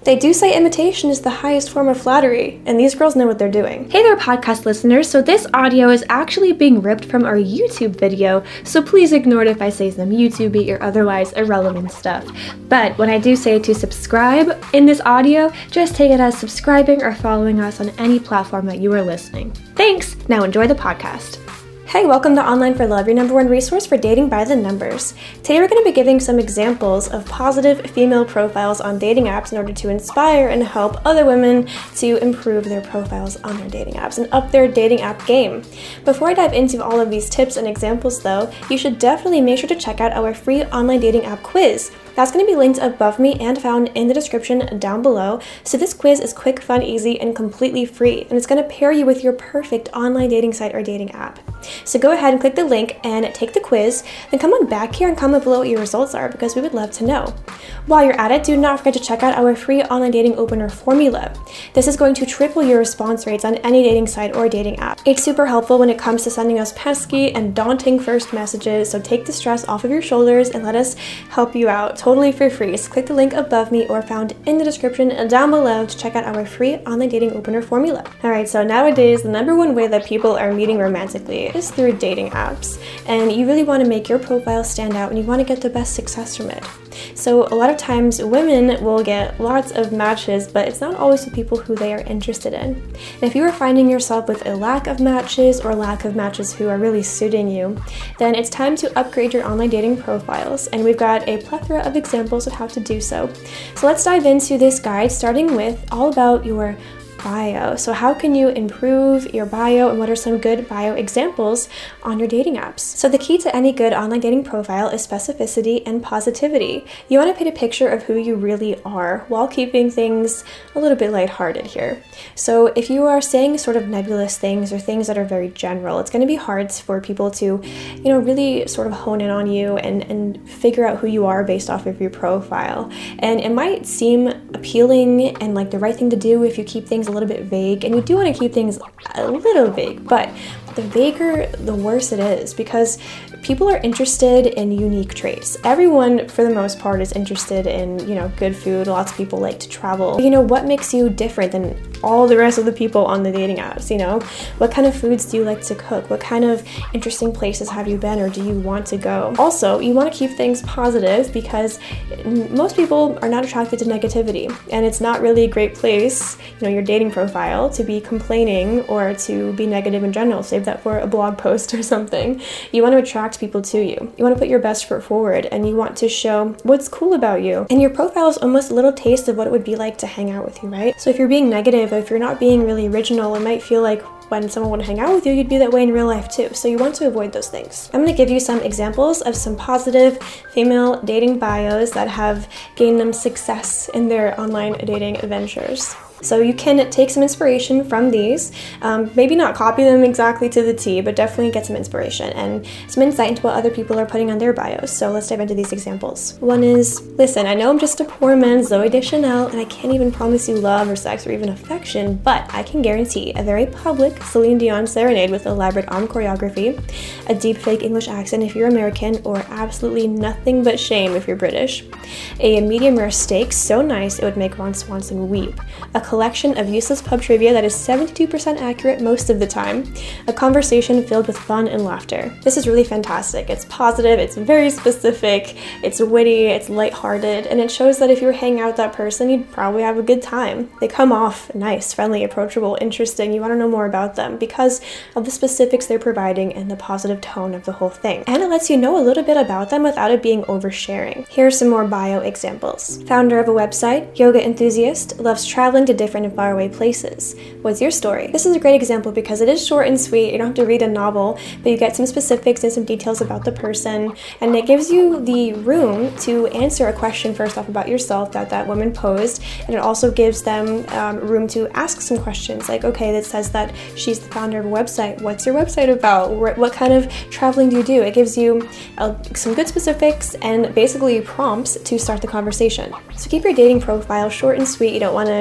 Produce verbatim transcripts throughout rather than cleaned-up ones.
They do say imitation is the highest form of flattery, and these girls know what they're doing. Hey there, podcast listeners. So this audio is actually being ripped from our YouTube video, so please ignore it if I say some YouTube-y or otherwise irrelevant stuff. But when I do say to subscribe in this audio, just take it as subscribing or following us on any platform that you are listening. Thanks! Now enjoy the podcast. Hey, welcome to Online for Love, your number one resource for dating by the numbers. Today we're going to be giving some examples of positive female profiles on dating apps in order to inspire and help other women to improve their profiles on their dating apps and up their dating app game. Before I dive into all of these tips and examples though, you should definitely make sure to check out our free online dating app quiz. That's going to be linked above me and found in the description down below. So this quiz is quick, fun, easy, and completely free, and it's going to pair you with your perfect online dating site or dating app. So go ahead and click the link and take the quiz, then come on back here and comment below what your results are because we would love to know. While you're at it, do not forget to check out our free online dating opener formula. This is going to triple your response rates on any dating site or dating app. It's super helpful when it comes to sending us pesky and daunting first messages, so take the stress off of your shoulders and let us help you out totally for free. So click the link above me or found in the description down below to check out our free online dating opener formula. Alright, so nowadays the number one way that people are meeting romantically is through dating apps, and you really want to make your profile stand out and you want to get the best success from it. So a lot of times women will get lots of matches, but it's not always the people who they are interested in. And if you are finding yourself with a lack of matches or lack of matches who are really suiting you, then it's time to upgrade your online dating profiles, and we've got a plethora of examples of how to do so. So let's dive into this guide, starting with all about your bio. So how can you improve your bio, and what are some good bio examples on your dating apps? So the key to any good online dating profile is specificity and positivity. You want to paint a picture of who you really are while keeping things a little bit lighthearted here. So if you are saying sort of nebulous things or things that are very general, it's going to be hard for people to, you know, really sort of hone in on you and, and figure out who you are based off of your profile. And it might seem appealing and like the right thing to do if you keep things a little bit vague, and you do want to keep things a little vague, but the vaguer the worse it is, because people are interested in unique traits. Everyone for the most part is interested in, you know, good food. Lots of people like to travel. You know, what makes you different than all the rest of the people on the dating apps? You know, what kind of foods do you like to cook? What kind of interesting places have you been or do you want to go? Also, you want to keep things positive because most people are not attracted to negativity, and it's not really a great place, you know, your dating profile, to be complaining or to be negative in general. Save that for a blog post or something. You want to attract people to you. You want to put your best foot forward, and you want to show what's cool about you. And your profile is almost a little taste of what it would be like to hang out with you, right? So if you're being negative, if you're not being really original, it might feel like when someone would hang out with you, you'd be that way in real life too. So you want to avoid those things. I'm going to give you some examples of some positive female dating bios that have gained them success in their online dating ventures. So you can take some inspiration from these, um, maybe not copy them exactly to the T, but definitely get some inspiration and some insight into what other people are putting on their bios. So let's dive into these examples. One is, listen, I know I'm just a poor man's Zooey Deschanel, and I can't even promise you love or sex or even affection, but I can guarantee a very public Celine Dion serenade with elaborate arm choreography, a deep fake English accent if you're American, or absolutely nothing but shame if you're British, a medium rare steak so nice it would make Ron Swanson weep, a collection of useless pub trivia that is seventy-two percent accurate most of the time, a conversation filled with fun and laughter. This is really fantastic. It's positive, it's very specific, it's witty, it's lighthearted, and it shows that if you were hanging out with that person, you'd probably have a good time. They come off nice, friendly, approachable, interesting. You want to know more about them because of the specifics they're providing and the positive tone of the whole thing. And it lets you know a little bit about them without it being oversharing. Here are some more bio examples. Founder of a website, yoga enthusiast, loves traveling to different and faraway places. What's your story? This is a great example because it is short and sweet. You don't have to read a novel, but you get some specifics and some details about the person, and it gives you the room to answer a question first off about yourself that that woman posed, and it also gives them um, room to ask some questions like, okay, that says that she's the founder of a website. What's your website about? What kind of traveling do you do? It gives you uh, some good specifics and basically prompts to start the conversation. So keep your dating profile short and sweet. You don't want to have to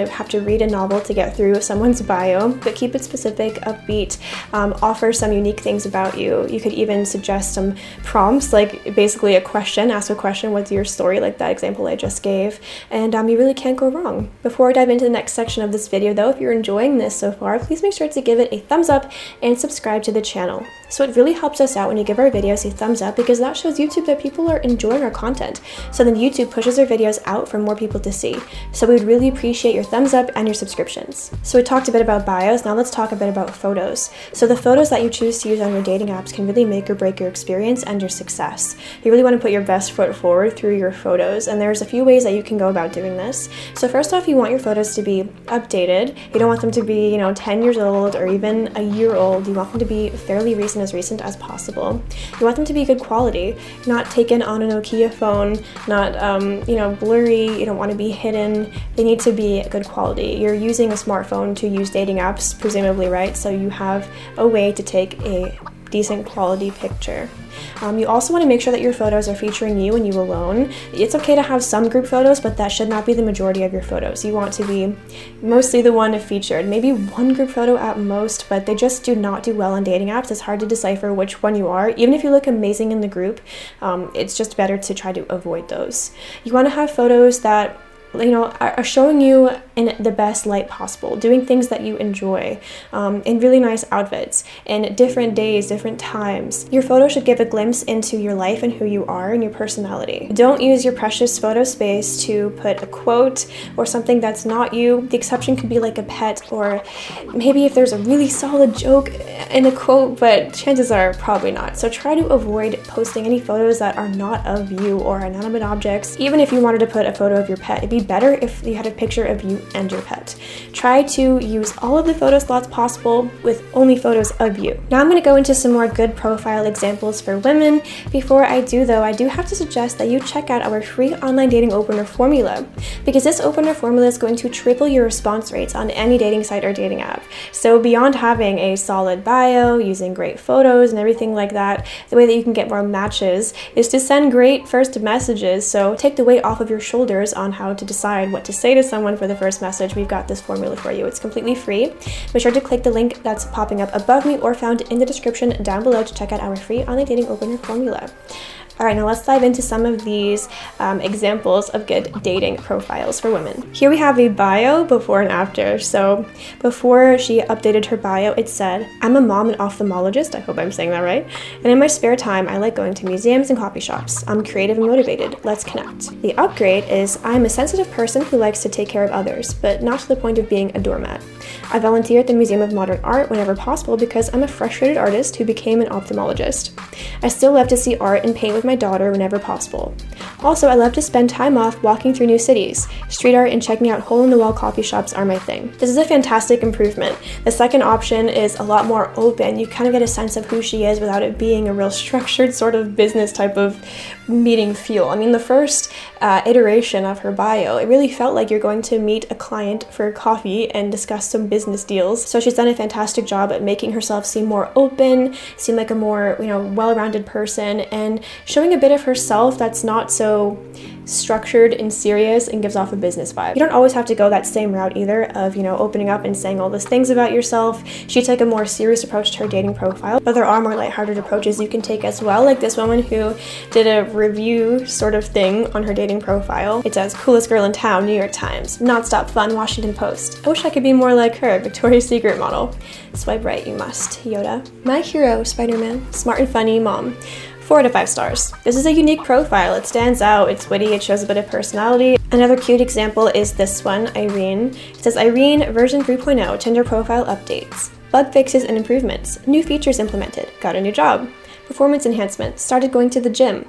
read a novel to get through someone's bio, but keep it specific, upbeat, um, offer some unique things about you. You could even suggest some prompts, like basically a question, ask a question, what's your story, like that example I just gave, and um, you really can't go wrong. Before I dive into the next section of this video though, if you're enjoying this so far, please make sure to give it a thumbs up and subscribe to the channel. So it really helps us out when you give our videos a thumbs up, because that shows YouTube that people are enjoying our content. So then YouTube pushes our videos out for more people to see. So we would really appreciate your thumbs up and your subscriptions. So we talked a bit about bios, now let's talk a bit about photos. So the photos that you choose to use on your dating apps can really make or break your experience and your success. You really want to put your best foot forward through your photos, and there's a few ways that you can go about doing this. So first off, you want your photos to be updated. You don't want them to be, you know, ten years old or even a year old. You want them to be fairly recent, as recent as possible. You want them to be good quality, not taken on a Nokia phone, not um, you know, blurry. You don't want to be hidden. They need to be good quality. You're using a smartphone to use dating apps, presumably, right? So you have a way to take a decent quality picture. Um, you also want to make sure that your photos are featuring you and you alone. It's okay to have some group photos, but that should not be the majority of your photos. You want to be mostly the one featured. Maybe one group photo at most, but they just do not do well on dating apps. It's hard to decipher which one you are. Even if you look amazing in the group, um, it's just better to try to avoid those. You want to have photos that, you know, are showing you in the best light possible, doing things that you enjoy, um, in really nice outfits, in different days, different times. Your photo should give a glimpse into your life and who you are and your personality. Don't use your precious photo space to put a quote or something that's not you. The exception could be like a pet, or maybe if there's a really solid joke in a quote, but chances are probably not. So try to avoid posting any photos that are not of you or inanimate objects. Even if you wanted to put a photo of your pet, it'd be better if you had a picture of you and your pet. Try to use all of the photo slots possible with only photos of you. Now I'm going to go into some more good profile examples for women. Before I do though, I do have to suggest that you check out our free online dating opener formula, because this opener formula is going to triple your response rates on any dating site or dating app. So beyond having a solid bio, using great photos and everything like that, the way that you can get more matches is to send great first messages. So take the weight off of your shoulders on how to decide what to say to someone for the first message. We've got this formula for you. It's completely free. Make sure to click the link that's popping up above me or found in the description down below to check out our free online dating opener formula. All right, now let's dive into some of these um, examples of good dating profiles for women. Here we have a bio before and after. So before she updated her bio, it said, "I'm a mom and ophthalmologist." I hope I'm saying that right. "And in my spare time, I like going to museums and coffee shops. I'm creative and motivated. Let's connect." The upgrade is, "I'm a sensitive person who likes to take care of others, but not to the point of being a doormat. I volunteer at the Museum of Modern Art whenever possible because I'm a frustrated artist who became an ophthalmologist. I still love to see art and paint with my daughter whenever possible. Also, I love to spend time off walking through new cities. Street art and checking out hole-in-the-wall coffee shops are my thing." This is a fantastic improvement. The second option is a lot more open. You kind of get a sense of who she is without it being a real structured sort of business type of meeting feel. I mean, the first uh, iteration of her bio, it really felt like you're going to meet a client for coffee and discuss some business deals. So she's done a fantastic job at making herself seem more open, seem like a more, you know, well-rounded person, and showing a bit of herself that's not so structured and serious and gives off a business vibe. You don't always have to go that same route either of, you know, opening up and saying all these things about yourself. She took a more serious approach to her dating profile, but there are more lighthearted approaches you can take as well, like this woman who did a review sort of thing on her dating profile. It says, "Coolest girl in town, New York Times. Nonstop fun, Washington Post. I wish I could be more like her, Victoria's Secret model. Swipe right, you must. Yoda. My hero, Spider-Man. Smart and funny mom. Four out of five stars. This is a unique profile. It stands out, it's witty, it shows a bit of personality. Another cute example is this one, Irene. It says, "Irene, version three point oh, Tinder profile updates. Bug fixes and improvements. New features implemented. Got a new job. Performance enhancement. Started going to the gym.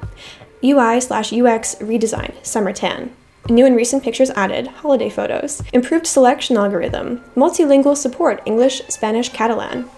U I slash U X redesign. Summer tan. New and recent pictures added, holiday photos. Improved selection algorithm. Multilingual support, English, Spanish, Catalan.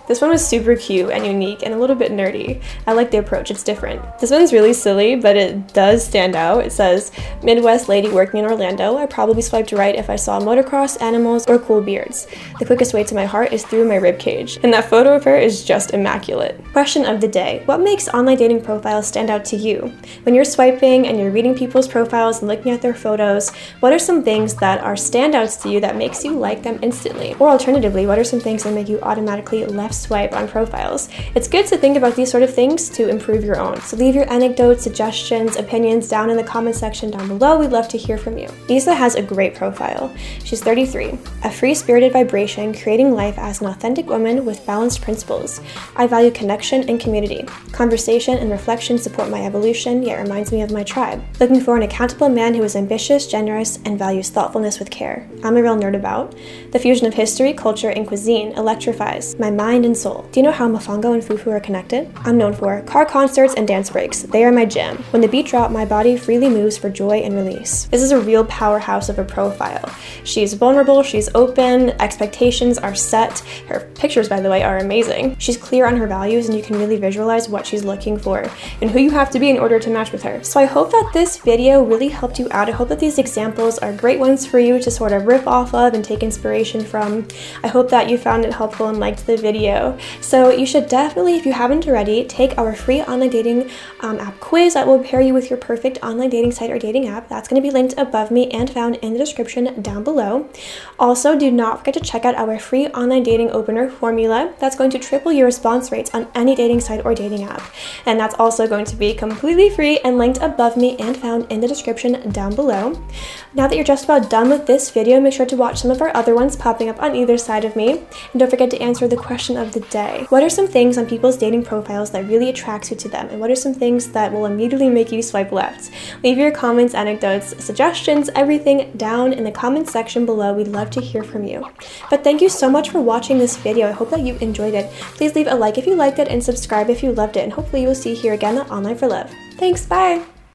This one was super cute and unique and a little bit nerdy. I like the approach, it's different. This one's really silly, but it does stand out. It says, Midwest lady working in Orlando. I probably swiped right if I saw motocross, animals, or cool beards. The quickest way to my heart is through my ribcage. And that photo of her is just immaculate. Question of the day. What makes online dating profiles stand out to you? When you're swiping and you're reading people's profiles and looking at their photos, what are some things that are standouts to you that makes you like them instantly? Or alternatively, what are some things that make you automatically left swipe on profiles? It's good to think about these sort of things to improve your own. So leave your anecdotes, suggestions, opinions down in the comment section down below. We'd love to hear from you. Isa has a great profile. She's thirty-three, a free-spirited vibration, creating life as an authentic woman with balanced principles. I value connection and community. Conversation and reflection support my evolution, yet reminds me of my tribe. Looking for an accountable man who is ambitious, generous, and values thoughtfulness with care. I'm a real nerd about. The fusion of history, culture, and cuisine electrifies my mind and soul. Do you know how mofongo and fufu are connected? I'm known for car concerts and dance breaks. They are my jam. When the beat drop, my body freely moves for joy and release. This is a real powerhouse of a profile. She's vulnerable, she's open, expectations are set. Her pictures, by the way, are amazing. She's clear on her values and you can really visualize what she's looking for and who you have to be in order to match with her. So I hope that this video really helped you out. I hope that these examples are great ones for you to sort of rip off of and take inspiration from. I hope that you found it helpful and liked the video. So you should definitely, if you haven't already, take our free online dating um, app quiz that will pair you with your perfect online dating site or dating app. That's going to be linked above me and found in the description down below. Also, do not forget to check out our free online dating opener formula. That's going to triple your response rates on any dating site or dating app. And that's also going to be completely free and linked above me and found in the description down below. Now that you're just about done with this video, make sure to watch some of our other ones popping up on either side of me. And don't forget to answer the question of the day. What are some things on people's dating profiles that really attracts you to them? And what are some things that will immediately make you swipe left? Leave your comments, anecdotes, suggestions, everything down in the comments section below. We'd love to hear from you. But thank you so much for watching this video. I hope that you enjoyed it. Please leave a like if you liked it and subscribe if you loved it. And hopefully you will see you here again on Online for Love. Thanks, bye!